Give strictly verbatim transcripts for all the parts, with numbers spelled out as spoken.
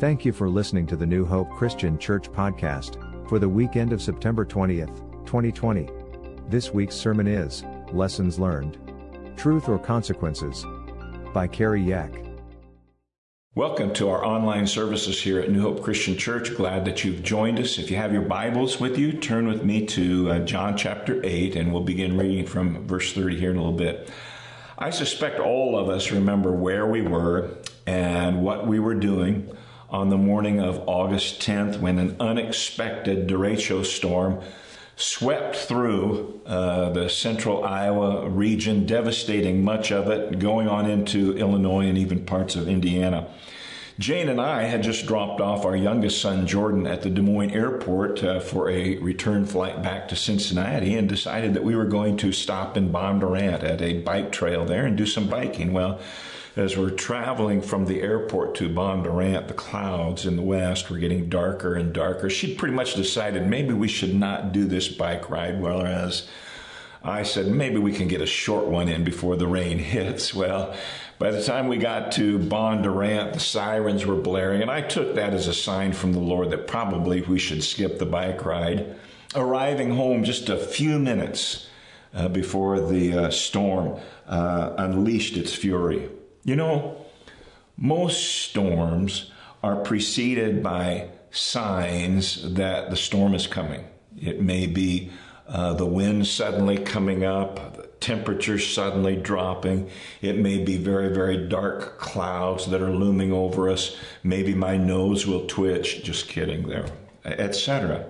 Thank you for listening to the New Hope Christian Church podcast for the weekend of September twentieth, twenty twenty. This week's sermon is Lessons Learned: Truth or Consequences by Kerry Yak. Welcome to our online services here at New Hope Christian Church. Glad that you've joined us. If you have your Bibles with you, turn with me to uh, John chapter eight, and we'll begin reading from verse thirty here in a little bit. I suspect all of us remember where we were and what we were doing on the morning of August tenth when an unexpected derecho storm swept through uh, the central Iowa region, devastating much of it, going on into Illinois and even parts of Indiana. Jane and I had just dropped off our youngest son, Jordan, at the Des Moines airport uh, for a return flight back to Cincinnati, and decided that we were going to stop in Bondurant at a bike trail there and do some biking. Well, as we're traveling from the airport to Bondurant, the clouds in the west were getting darker and darker. She'd pretty much decided maybe we should not do this bike ride, whereas I said maybe we can get a short one in before the rain hits. Well, by the time we got to Bondurant, the sirens were blaring, and I took that as a sign from the Lord that probably we should skip the bike ride. Arriving home just a few minutes uh, before the uh, storm uh, unleashed its fury. You know, most storms are preceded by signs that the storm is coming. It may be uh, the wind suddenly coming up, the temperature suddenly dropping. It may be very, very dark clouds that are looming over us. Maybe my nose will twitch. Just kidding there, et cetera.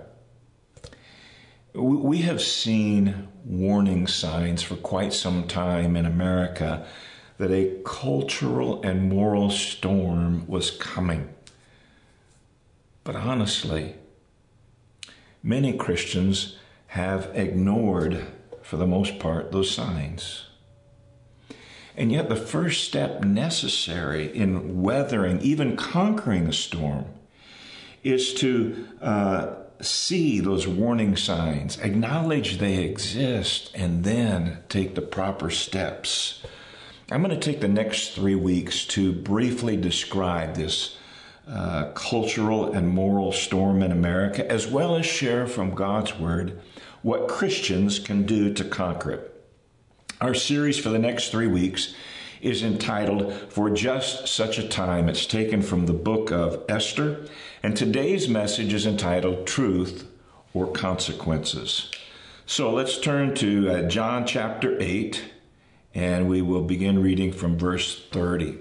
We have seen warning signs for quite some time in America that a cultural and moral storm was coming. But honestly, many Christians have ignored, for the most part, those signs. And yet the first step necessary in weathering, even conquering a storm, is to uh, see those warning signs, acknowledge they exist, and then take the proper steps. I'm going to take the next three weeks to briefly describe this uh, cultural and moral storm in America, as well as share from God's Word what Christians can do to conquer it. Our series for the next three weeks is entitled For Just Such a Time. It's taken from the book of Esther, and today's message is entitled Truth or Consequences. So let's turn to uh, John chapter eight. And we will begin reading from verse thirty.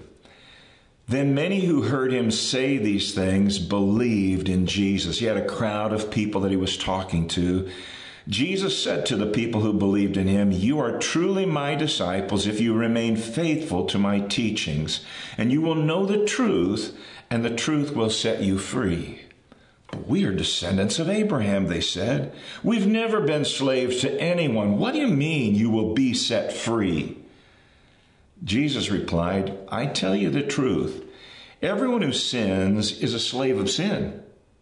Then many who heard him say these things believed in Jesus. He had a crowd of people that he was talking to. Jesus said to the people who believed in him, "You are truly my disciples if you remain faithful to my teachings, and you will know the truth, and the truth will set you free." "But we are descendants of Abraham," they said. "We've never been slaves to anyone. What do you mean you will be set free?" Jesus replied, "I tell you the truth. Everyone who sins is a slave of sin.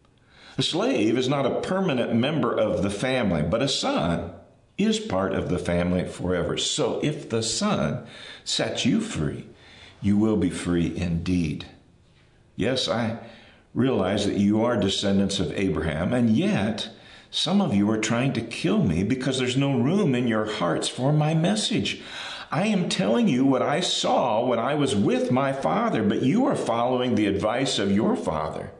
A slave is not a permanent member of the family, but a son is part of the family forever. So if the Son sets you free, you will be free indeed." Yes, I realize that you are descendants of Abraham, and yet some of you are trying to kill me because there's no room in your hearts for my message. I am telling you what I saw when I was with my father, but you are following the advice of your father.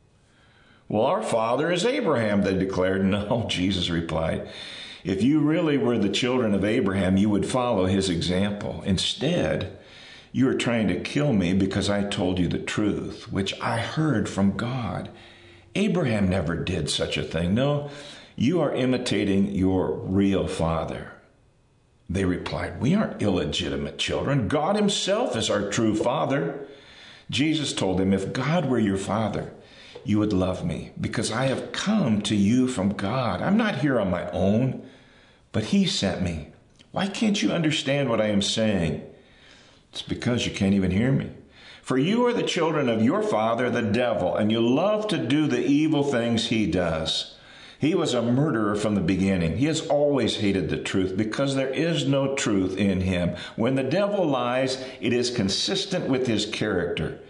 "Well, our father is Abraham," they declared. "No," Jesus replied. "If you really were the children of Abraham, you would follow his example. Instead, you are trying to kill me because I told you the truth, which I heard from God. Abraham never did such a thing. No, you are imitating your real father." They replied, "We aren't illegitimate children. God himself is our true father." Jesus told them, "If God were your father, you would love me, because I have come to you from God. I'm not here on my own, but he sent me. Why can't you understand what I am saying?" "It's because you can't even hear me. For you are the children of your father, the devil, and you love to do the evil things he does. He was a murderer from the beginning. He has always hated the truth because there is no truth in him. When the devil lies, it is consistent with his character.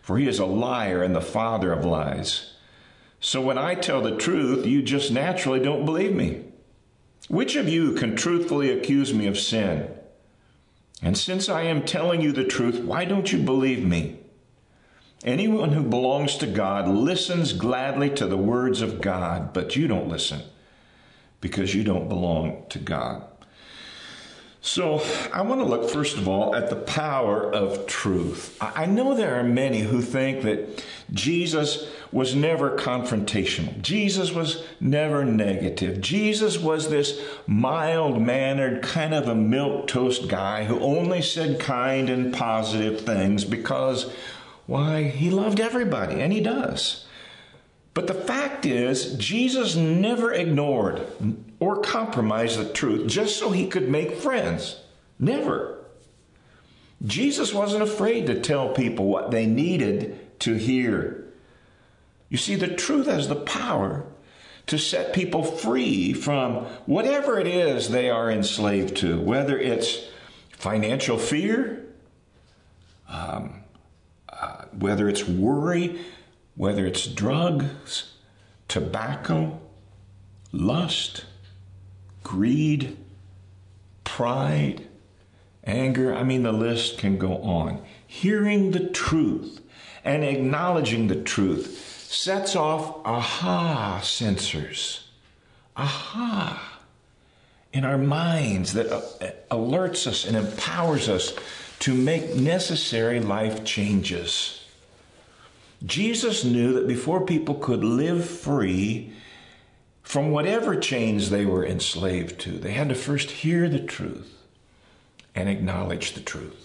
for he is a liar and the father of lies. So when I tell the truth, you just naturally don't believe me. Which of you can truthfully accuse me of sin? And since I am telling you the truth, why don't you believe me? Anyone who belongs to God listens gladly to the words of God, but you don't listen because you don't belong to God. So I want to look, first of all, at the power of truth. I know there are many who think that Jesus was never confrontational. Jesus was never negative. Jesus was this mild-mannered, kind of a milquetoast guy who only said kind and positive things because, why, he loved everybody, and he does. But the fact is, Jesus never ignored or compromised the truth just so he could make friends. Never. Jesus wasn't afraid to tell people what they needed to hear. You see, the truth has the power to set people free from whatever it is they are enslaved to, whether it's financial fear, um, uh, whether it's worry, whether it's drugs, tobacco, lust, greed, pride, anger. I mean, the list can go on. Hearing the truth and acknowledging the truth sets off aha sensors. Aha in our minds that alerts us and empowers us to make necessary life changes. Jesus knew that before people could live free from whatever chains they were enslaved to, they had to first hear the truth and acknowledge the truth.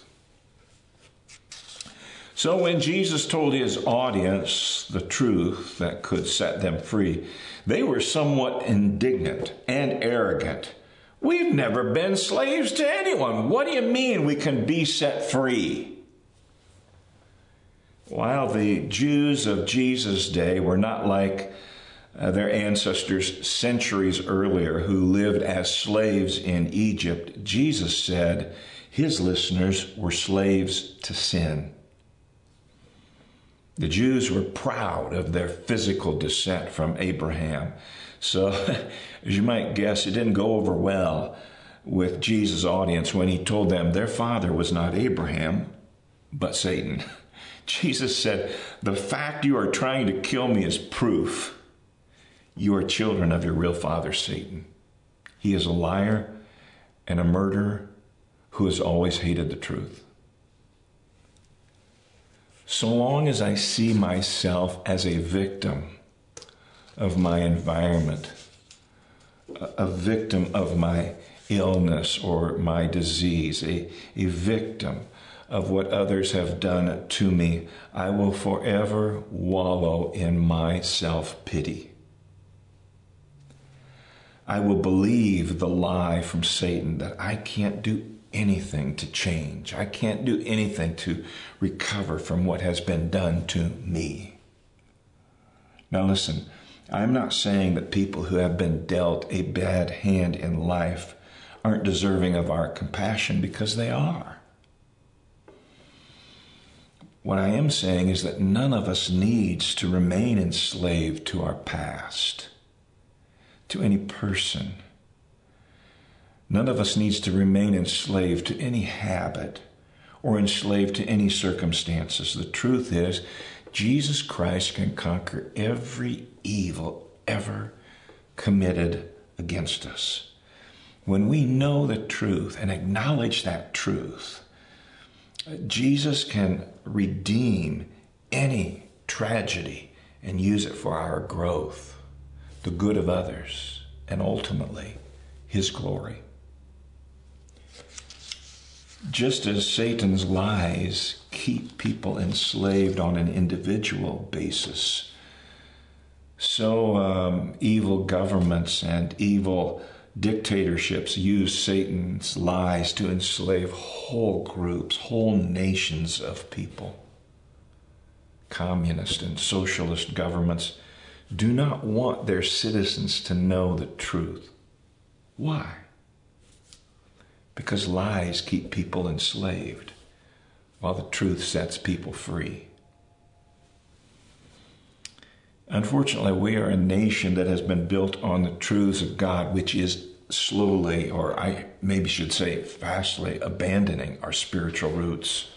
So when Jesus told his audience the truth that could set them free, they were somewhat indignant and arrogant. We've never been slaves to anyone. What do you mean we can be set free? While the Jews of Jesus' day were not like uh, their ancestors centuries earlier who lived as slaves in Egypt, Jesus said his listeners were slaves to sin. The Jews were proud of their physical descent from Abraham. So, as you might guess, it didn't go over well with Jesus' audience when he told them their father was not Abraham, but Satan. Jesus said, the fact you are trying to kill me is proof you are children of your real father, Satan. He is a liar and a murderer who has always hated the truth. So long as I see myself as a victim of my environment, a victim of my illness or my disease, a, a victim of what others have done to me, I will forever wallow in my self-pity. I will believe the lie from Satan that I can't do anything to change. I can't do anything to recover from what has been done to me. Now listen, I'm not saying that people who have been dealt a bad hand in life aren't deserving of our compassion, because they are. What I am saying is that none of us needs to remain enslaved to our past, to any person. None of us needs to remain enslaved to any habit or enslaved to any circumstances. The truth is, Jesus Christ can conquer every evil ever committed against us. When we know the truth and acknowledge that truth, Jesus can redeem any tragedy and use it for our growth, the good of others, and ultimately his glory. Just as Satan's lies keep people enslaved on an individual basis, so um, evil governments and evil dictatorships use Satan's lies to enslave whole groups, whole nations of people. Communist and socialist governments do not want their citizens to know the truth. Why? Because lies keep people enslaved, while the truth sets people free. Unfortunately, we are a nation that has been built on the truths of God, which is slowly, or I maybe should say fastly, abandoning our spiritual roots.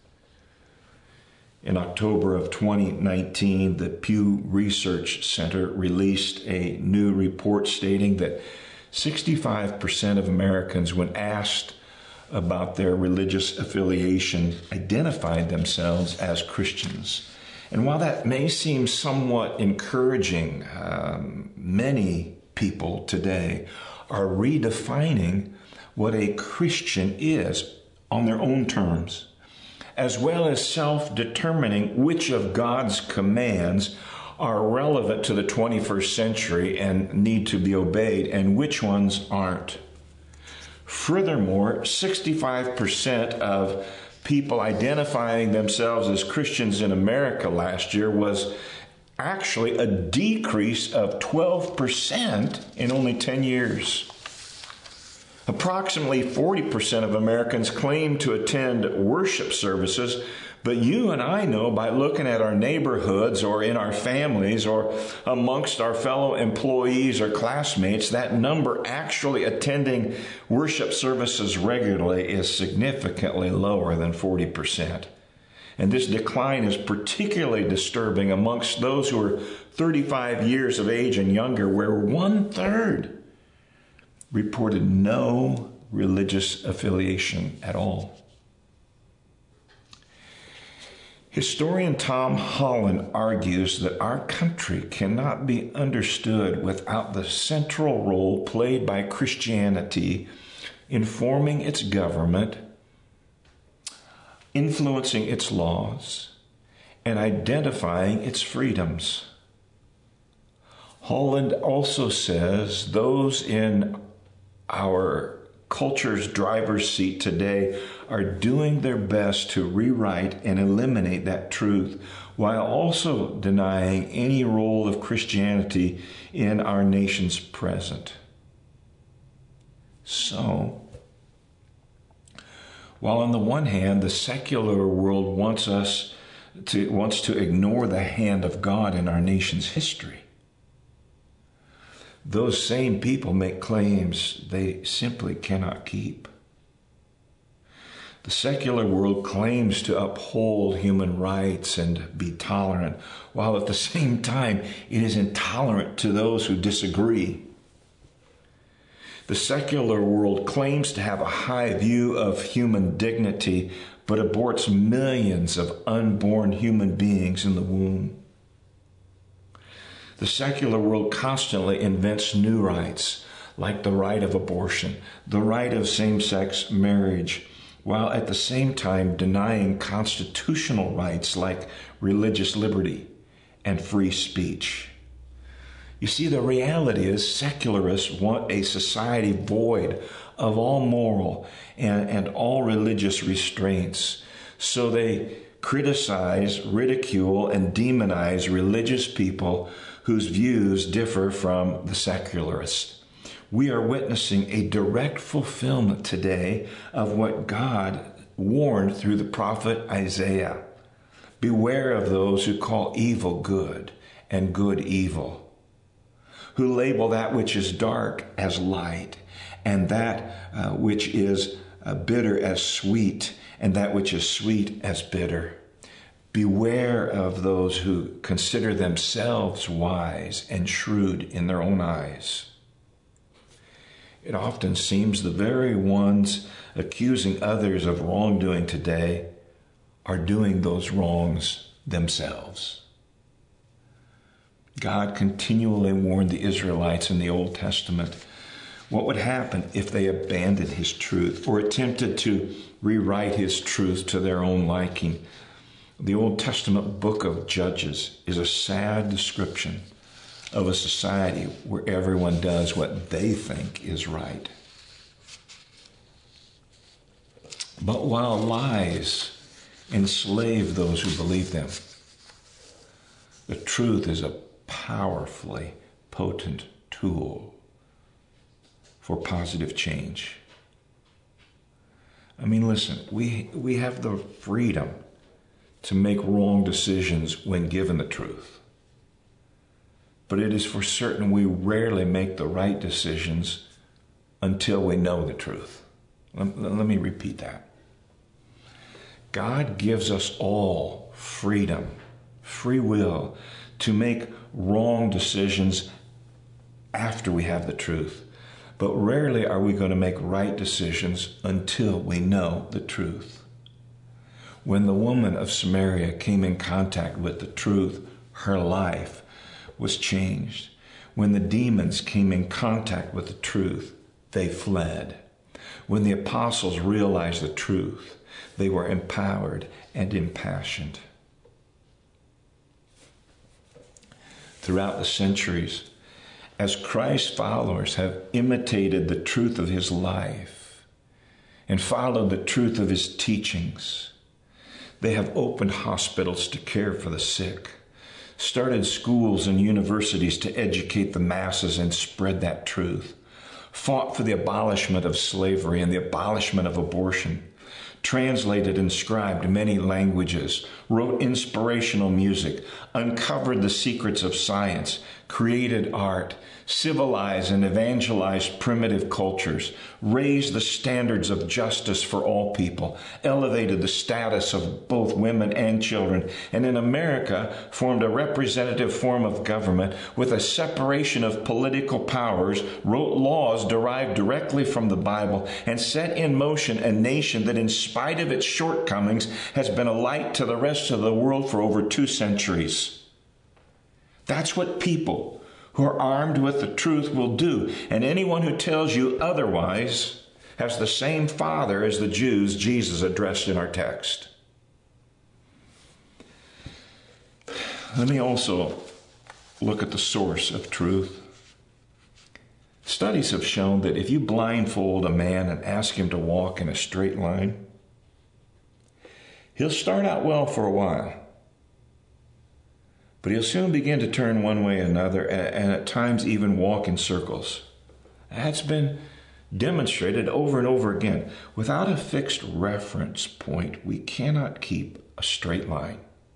In October of twenty nineteen, the Pew Research Center released a new report stating that sixty-five percent of Americans, when asked about their religious affiliation, identified themselves as Christians. And while that may seem somewhat encouraging, um, many people today are redefining what a Christian is on their own terms, as well as self-determining which of God's commands are relevant to the twenty-first century and need to be obeyed, and which ones aren't. Furthermore, sixty-five percent of people identifying themselves as Christians in America last year was actually a decrease of twelve percent in only ten years. Approximately forty percent of Americans claim to attend worship services, but you and I know by looking at our neighborhoods or in our families or amongst our fellow employees or classmates, that number actually attending worship services regularly is significantly lower than forty percent. And this decline is particularly disturbing amongst those who are thirty-five years of age and younger, where one-third reported no religious affiliation at all. Historian Tom Holland argues that our country cannot be understood without the central role played by Christianity in forming its government, influencing its laws, and identifying its freedoms. Holland also says those in our culture's driver's seat today are doing their best to rewrite and eliminate that truth, while also denying any role of Christianity in our nation's present. So, while on the one hand, the secular world wants us to, wants to ignore the hand of God in our nation's history, those same people make claims they simply cannot keep. The secular world claims to uphold human rights and be tolerant, while at the same time it is intolerant to those who disagree. The secular world claims to have a high view of human dignity, but aborts millions of unborn human beings in the womb. The secular world constantly invents new rights, like the right of abortion, the right of same-sex marriage, while at the same time denying constitutional rights like religious liberty and free speech. You see, the reality is secularists want a society void of all moral and, and all religious restraints, so they criticize, ridicule, and demonize religious people whose views differ from the secularists. We are witnessing a direct fulfillment today of what God warned through the prophet Isaiah. Beware of those who call evil good and good evil, who label that which is dark as light, and that uh, which is uh, bitter as sweet, and that which is sweet as bitter. Beware of those who consider themselves wise and shrewd in their own eyes. It often seems the very ones accusing others of wrongdoing today are doing those wrongs themselves. God continually warned the Israelites in the Old Testament what would happen if they abandoned his truth or attempted to rewrite his truth to their own liking. The Old Testament book of Judges is a sad description of a society where everyone does what they think is right. But while lies enslave those who believe them, the truth is a powerfully potent tool for positive change. I mean, listen, we, we have the freedom to make wrong decisions when given the truth. but it is for certain we rarely make the right decisions until we know the truth. Let, let me repeat that. God gives us all freedom, free will, to make wrong decisions after we have the truth. But rarely are we going to make right decisions until we know the truth. When the woman of Samaria came in contact with the truth, her life was changed. When the demons came in contact with the truth, they fled. When the apostles realized the truth, they were empowered and impassioned. Throughout the centuries, as Christ's followers have imitated the truth of his life and followed the truth of his teachings, they have opened hospitals to care for the sick, started schools and universities to educate the masses and spread that truth, fought for the abolishment of slavery and the abolishment of abortion, translated and scribed many languages, wrote inspirational music, uncovered the secrets of science, created art, civilized and evangelized primitive cultures, raised the standards of justice for all people, elevated the status of both women and children, and in America formed a representative form of government with a separation of political powers, wrote laws derived directly from the Bible, and set in motion a nation that in spite of its shortcomings has been a light to the rest of the world for over two centuries. That's what people who are armed with the truth will do. And anyone who tells you otherwise has the same father as the Jews Jesus addressed in our text. Let me also look at the source of truth. Studies have shown that if you blindfold a man and ask him to walk in a straight line, he'll start out well for a while. But he'll soon begin to turn one way or another, and at times even walk in circles. That's been demonstrated over and over again. Without a fixed reference point, we cannot keep a straight line.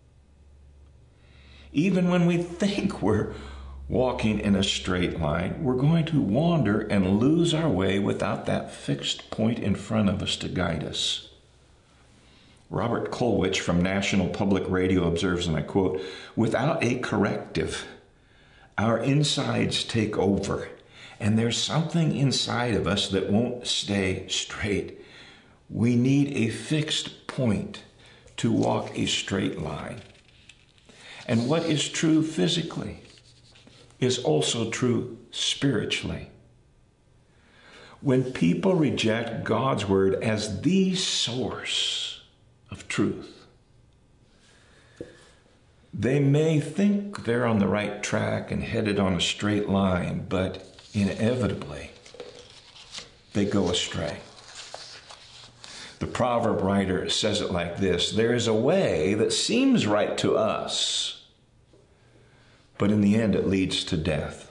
Even when we think we're walking in a straight line, we're going to wander and lose our way without that fixed point in front of us to guide us. Robert Kolwich from National Public Radio observes, and I quote, "Without a corrective, our insides take over, and there's something inside of us that won't stay straight. We need a fixed point to walk a straight line." And what is true physically is also true spiritually. When people reject God's word as the source of truth, they may think they're on the right track and headed on a straight line, but inevitably they go astray. The proverb writer says it like this: there is a way that seems right to us, but in the end it leads to death.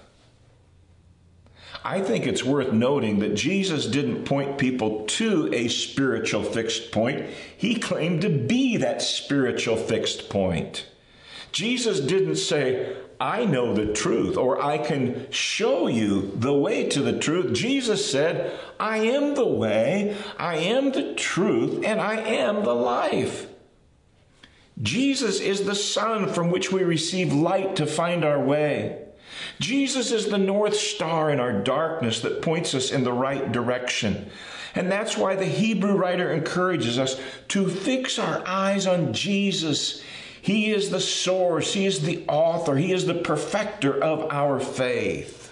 I think it's worth noting that Jesus didn't point people to a spiritual fixed point. He claimed to be that spiritual fixed point. Jesus didn't say, "I know the truth," or "I can show you the way to the truth." Jesus said, "I am the way, I am the truth, and I am the life." Jesus is the sun from which we receive light to find our way. Jesus is the North Star in our darkness that points us in the right direction. And that's why the Hebrew writer encourages us to fix our eyes on Jesus. He is the source. He is the author. He is the perfecter of our faith.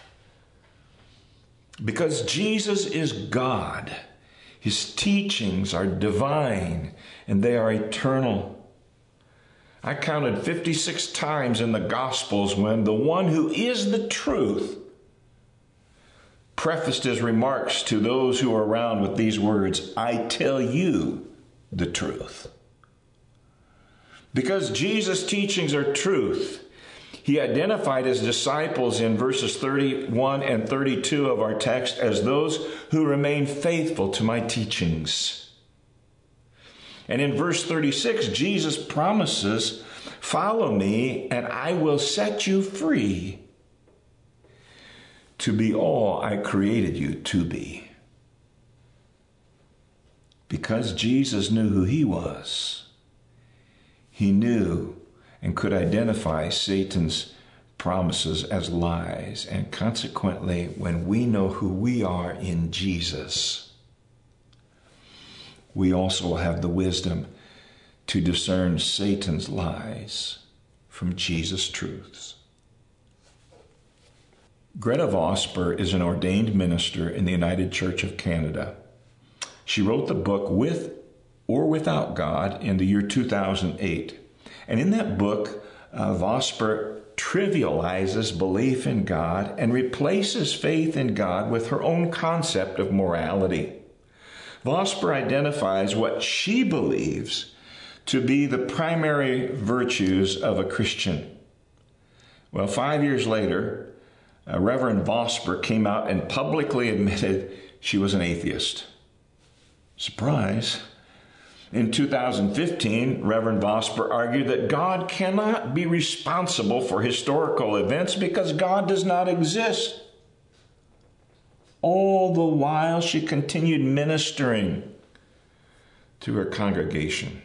Because Jesus is God, his teachings are divine and they are eternal. I counted fifty-six times in the Gospels when the one who is the truth prefaced his remarks to those who are around with these words, "I tell you the truth." Because Jesus' teachings are truth, he identified his disciples in verses thirty-one and thirty-two of our text as those who remain faithful to my teachings. And in verse thirty-six, Jesus promises, "Follow me, and I will set you free to be all I created you to be. Because Jesus knew who he was, he knew and could identify Satan's promises as lies. And consequently, when we know who we are in Jesus, we also have the wisdom to discern Satan's lies from Jesus' truths. Greta Vosper is an ordained minister in the United Church of Canada. She wrote the book With or Without God in the year two thousand eight. And in that book, uh, Vosper trivializes belief in God and replaces faith in God with her own concept of morality. Vosper identifies what she believes to be the primary virtues of a Christian. Well, five years later, uh, Reverend Vosper came out and publicly admitted she was an atheist. Surprise. In two thousand fifteen, Reverend Vosper argued that God cannot be responsible for historical events because God does not exist. All the while, she continued ministering to her congregation.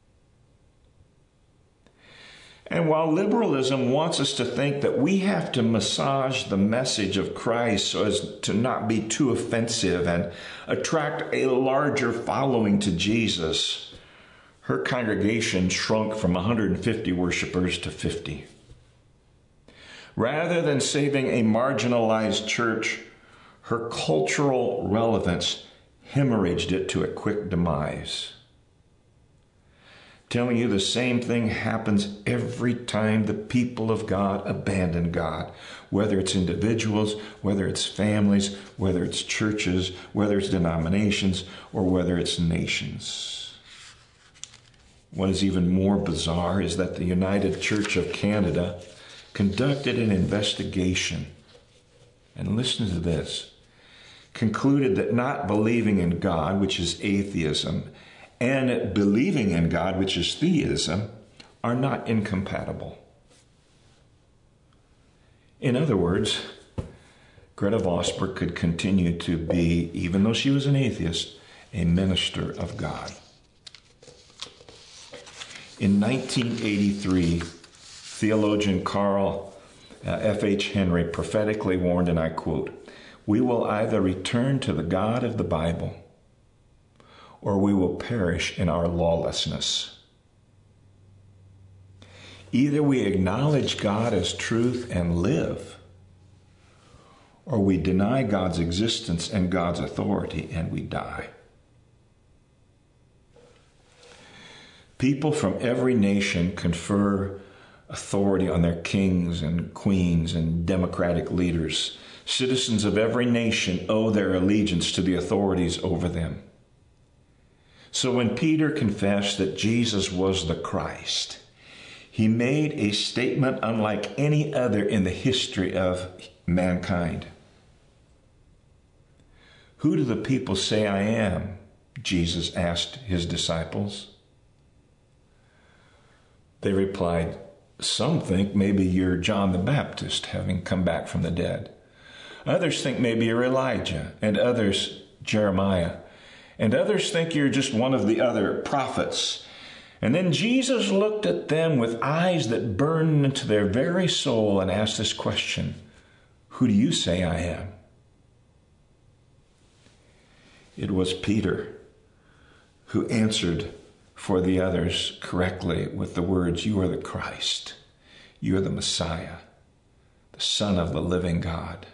And while liberalism wants us to think that we have to massage the message of Christ so as to not be too offensive and attract a larger following to Jesus, her congregation shrunk from one hundred fifty worshipers to fifty. Rather than saving a marginalized church, her cultural relevance hemorrhaged it to a quick demise. Telling you the same thing happens every time the people of God abandon God, whether it's individuals, whether it's families, whether it's churches, whether it's denominations, or whether it's nations. What is even more bizarre is that the United Church of Canada conducted an investigation, and listen to this, concluded that not believing in God, which is atheism, and believing in God, which is theism, are not incompatible. In other words, Greta Vosper could continue to be, even though she was an atheist, a minister of God. In nineteen eighty-three, theologian Carl uh, F H Henry prophetically warned, and I quote, "We will either return to the God of the Bible, or we will perish in our lawlessness. Either we acknowledge God as truth and live, or we deny God's existence and God's authority and we die." People from every nation confer authority on their kings and queens and democratic leaders. Citizens of every nation owe their allegiance to the authorities over them. So when Peter confessed that Jesus was the Christ, he made a statement unlike any other in the history of mankind. "Who do the people say I am?" Jesus asked his disciples. They replied, "Some think maybe you're John the Baptist, having come back from the dead. Others think maybe you're Elijah, and others Jeremiah. And others think you're just one of the other prophets." And then Jesus looked at them with eyes that burned into their very soul and asked this question, "Who do you say I am?" It was Peter who answered for the others correctly with the words, "You are the Christ. You are the Messiah, the Son of the living God."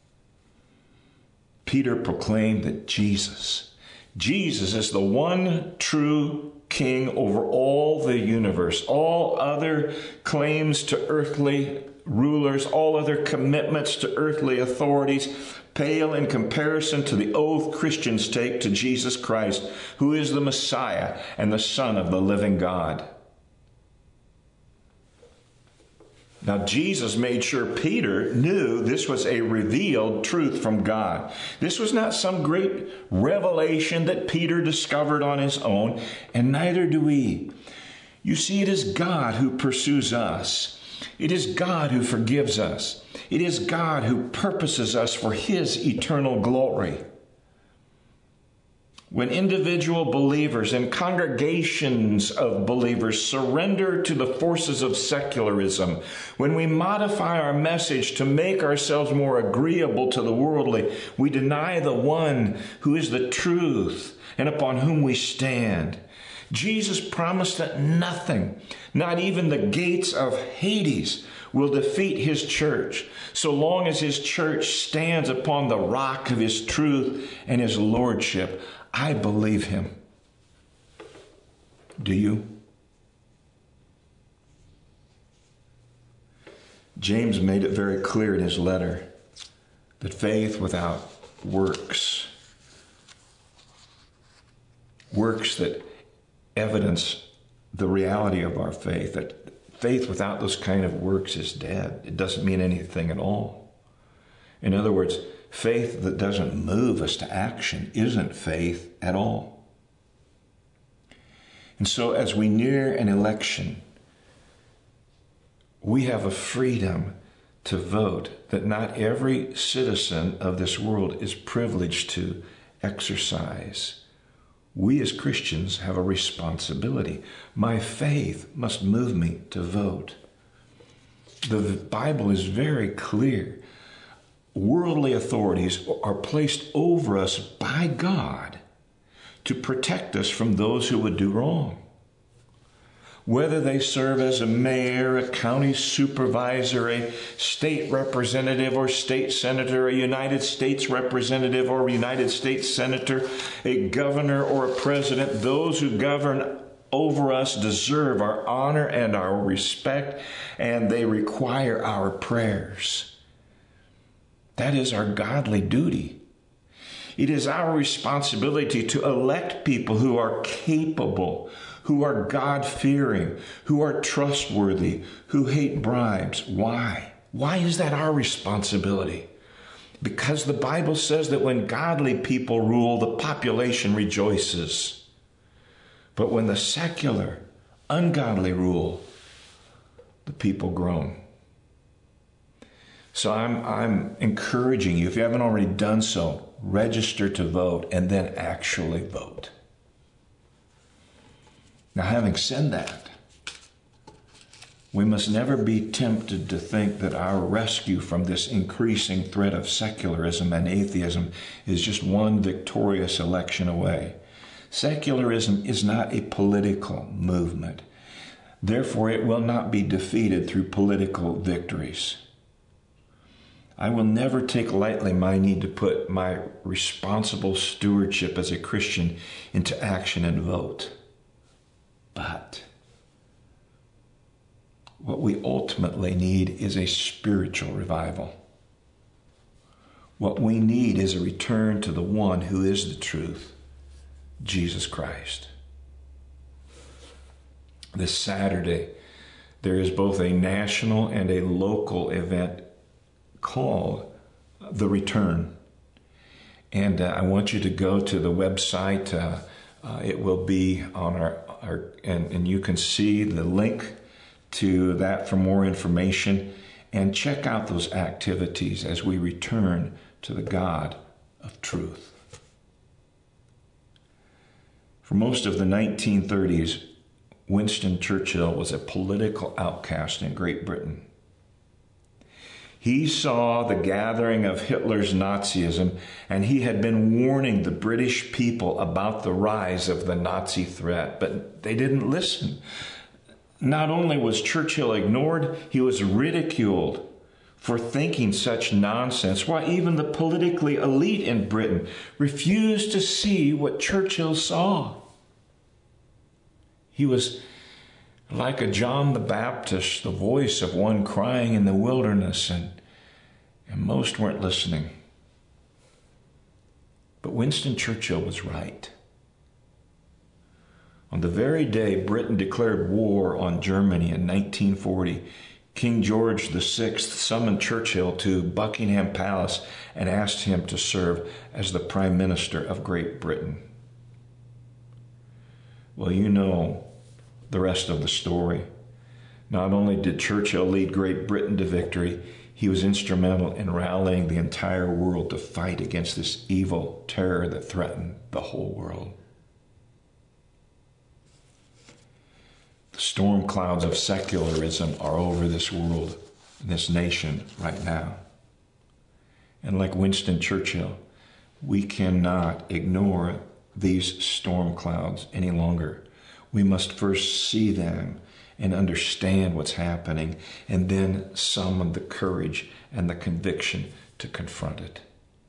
Peter proclaimed that Jesus, Jesus is the one true King over all the universe. All other claims to earthly rulers, all other commitments to earthly authorities pale in comparison to the oath Christians take to Jesus Christ, who is the Messiah and the Son of the living God. Now, Jesus made sure Peter knew this was a revealed truth from God. This was not some great revelation that Peter discovered on his own, and neither do we. You see, it is God who pursues us. It is God who forgives us. It is God who purposes us for His eternal glory. When individual believers and congregations of believers surrender to the forces of secularism, when we modify our message to make ourselves more agreeable to the worldly, we deny the one who is the truth and upon whom we stand. Jesus promised that nothing, not even the gates of Hades, will defeat His church, so long as His church stands upon the rock of His truth and His lordship. I believe Him. Do you? James made it very clear in his letter that faith without works, works that evidence the reality of our faith, that faith without those kind of works is dead. It doesn't mean anything at all. In other words, faith that doesn't move us to action isn't faith at all. And so as we near an election, we have a freedom to vote that not every citizen of this world is privileged to exercise. We as Christians have a responsibility. My faith must move me to vote. The Bible is very clear. Worldly authorities are placed over us by God to protect us from those who would do wrong. Whether they serve as a mayor, a county supervisor, a state representative or state senator, a United States representative or United States senator, a governor or a president, those who govern over us deserve our honor and our respect, and they require our prayers. That is our godly duty. It is our responsibility to elect people who are capable, who are God-fearing, who are trustworthy, who hate bribes. Why? Why is that our responsibility? Because the Bible says that when godly people rule, the population rejoices. But when the secular, ungodly rule, the people groan. So I'm, I'm encouraging you, if you haven't already done so, register to vote and then actually vote. Now, having said that, we must never be tempted to think that our rescue from this increasing threat of secularism and atheism is just one victorious election away. Secularism is not a political movement. Therefore, it will not be defeated through political victories. I will never take lightly my need to put my responsible stewardship as a Christian into action and vote. But what we ultimately need is a spiritual revival. What we need is a return to the one who is the truth, Jesus Christ. This Saturday, there is both a national and a local event called The Return. And uh, I want you to go to the website. Uh, uh, it will be on our, our and, and you can see the link to that for more information. And check out those activities as we return to the God of truth. For most of the nineteen thirties, Winston Churchill was a political outcast in Great Britain. He saw the gathering of Hitler's Nazism, and he had been warning the British people about the rise of the Nazi threat, but they didn't listen. Not only was Churchill ignored, he was ridiculed for thinking such nonsense, while even the politically elite in Britain refused to see what Churchill saw. He was like a John the Baptist, the voice of one crying in the wilderness, and, and most weren't listening. But Winston Churchill was right. On the very day Britain declared war on Germany in nineteen forty, King George the Sixth summoned Churchill to Buckingham Palace and asked him to serve as the Prime Minister of Great Britain. Well, you know the rest of the story. Not only did Churchill lead Great Britain to victory, he was instrumental in rallying the entire world to fight against this evil terror that threatened the whole world. The storm clouds of secularism are over this world, this nation right now. And like Winston Churchill, we cannot ignore these storm clouds any longer. We must first see them and understand what's happening, and then summon the courage and the conviction to confront it.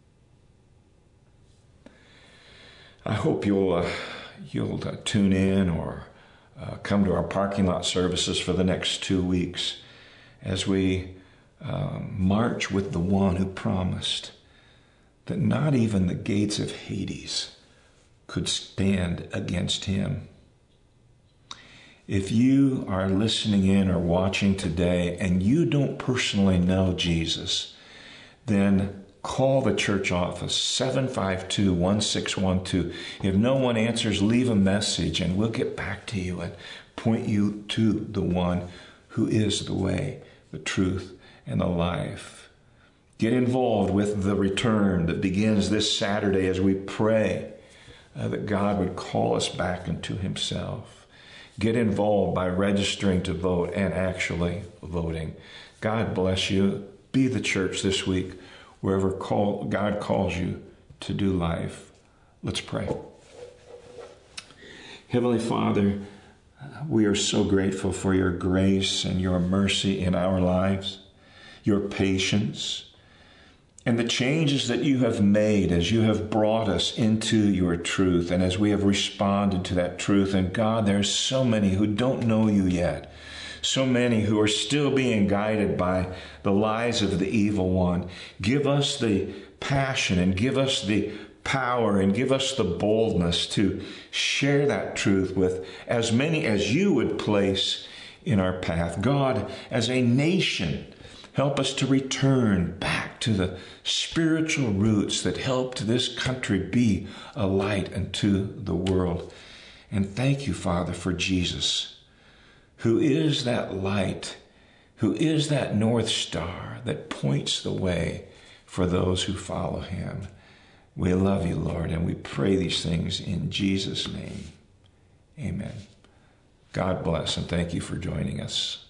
I hope you'll uh, you'll uh, tune in or uh, come to our parking lot services for the next two weeks as we uh, march with the one who promised that not even the gates of Hades could stand against him. If you are listening in or watching today and you don't personally know Jesus, then call the church office, seven five two, one six one two. If no one answers, leave a message and we'll get back to you and point you to the one who is the way, the truth, and the life. Get involved with the return that begins this Saturday as we pray uh, that God would call us back into himself. Get involved by registering to vote and actually voting. God bless you. Be the church this week, wherever call, God calls you to do life. Let's pray. Heavenly Father, we are so grateful for your grace and your mercy in our lives, your patience, and the changes that you have made as you have brought us into your truth and as we have responded to that truth. And God, there's so many who don't know you yet. So many who are still being guided by the lies of the evil one. Give us the passion and give us the power and give us the boldness to share that truth with as many as you would place in our path. God, as a nation, help us to return back to the spiritual roots that helped this country be a light unto the world. And thank you, Father, for Jesus, who is that light, who is that North Star that points the way for those who follow him. We love you, Lord, and we pray these things in Jesus' name. Amen. God bless, and thank you for joining us.